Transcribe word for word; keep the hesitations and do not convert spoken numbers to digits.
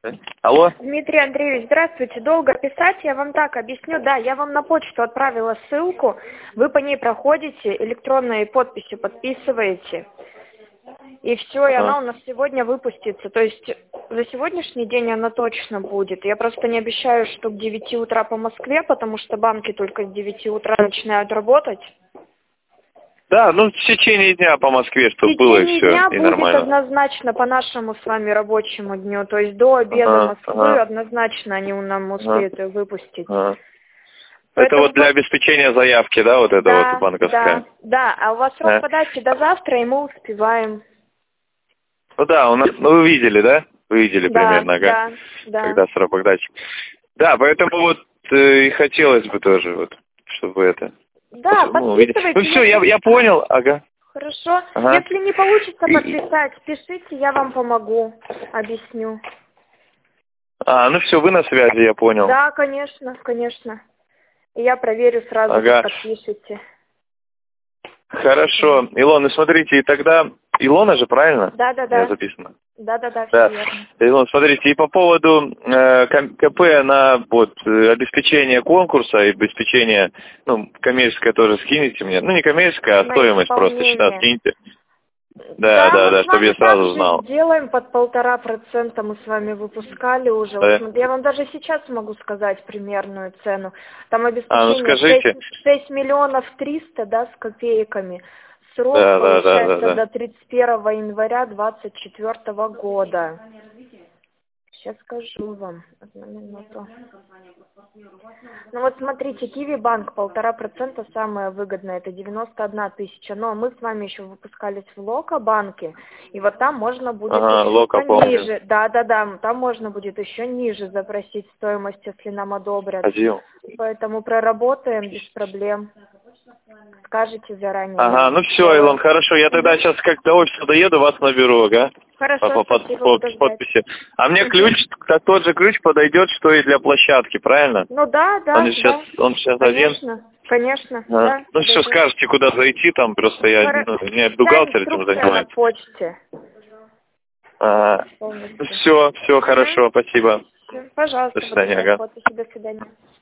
Алло? Дмитрий Андреевич, здравствуйте. Долго писать, я вам так объясню. Да, я вам на почту отправила ссылку, вы по ней проходите, электронной подписью подписываете. И все, и Ага. она у нас сегодня выпустится. То есть за сегодняшний день она точно будет. Я просто не обещаю, что к девяти утра по Москве, потому что банки только с девяти утра начинают работать. Да, ну в течение дня по Москве, чтобы было и В течение все, дня и будет нормально. однозначно по нашему с вами рабочему дню. То есть до обеда Ага, Москвы ага, однозначно они нам успеют ее выпустить. ага. Это Поэтому вот для вот- обеспечения заявки, да, вот это Да, вот банковская? да, да. А у вас срок Да. подачи до завтра, и мы успеваем. Ну да, у нас, ну вы видели, да? Вы видели Да, примерно, ага, да, да. когда срок подачи. Да, поэтому вот э, и хотелось бы тоже, вот, чтобы это... Да, ну, увидеть. подписывайте. Ну все, я, Если... я понял, ага. Хорошо. Ага. Если не получится И- подписать, пишите, я вам помогу, объясню. А, ну все, вы на связи, я понял. Да, конечно, конечно. И я проверю сразу, Ага. как подпишите. Хорошо. Илона, смотрите, и тогда... Илона же, правильно? Да, да, У меня да. записано. Да, да, да, все Да. верно. Илона, смотрите, и по поводу э, ком- КП на вот, э, обеспечение конкурса и обеспечение, ну, коммерческое тоже скинете мне. Ну, не коммерческое, а На стоимость просто счета исполнение. скиньте. Да, да, мы да, с чтобы вами я сразу также знал. сделаем под полтора процента, мы с вами выпускали уже. Вот Да. смотри, я вам даже сейчас могу сказать примерную цену. Там А, ну обеспечение скажите. шесть миллионов триста, да, с копейками. Срок Да, да, да, да, получается да. до тридцать первого января двадцать четвёртого года. Сейчас скажу вам. Одну минуту. Ну вот смотрите, Киви Банк полтора процента самое выгодное, это девяносто одна тысяча. Но мы с вами еще выпускались в Лока банке, и вот там можно будет Ага, еще Лока помню. ниже. Да, да, да, там можно будет еще ниже запросить стоимость, если нам одобрят. Ходил. Поэтому проработаем без проблем. Скажите заранее. Ага, я ну все, сделаю. Илон, хорошо. Я тогда сейчас как до офиса доеду, вас наберу, ага? Хорошо, По, по, спасибо, по буду ждать. подписи. А мне Мгм. ключ, так тот же ключ подойдет, что и для площадки, правильно? Ну да, да, Он сейчас, да. он сейчас один. Конечно, конечно, А. да. Ну все, подойдет. скажете, куда зайти, там просто я, Хоро- ну, не Вся бухгалтер этим инструкция на занимается. почте. Ага. Полностью. Все, все, Мгм. хорошо, спасибо. Всё, пожалуйста, До буду свидания, ждать ага. подписи. До свидания.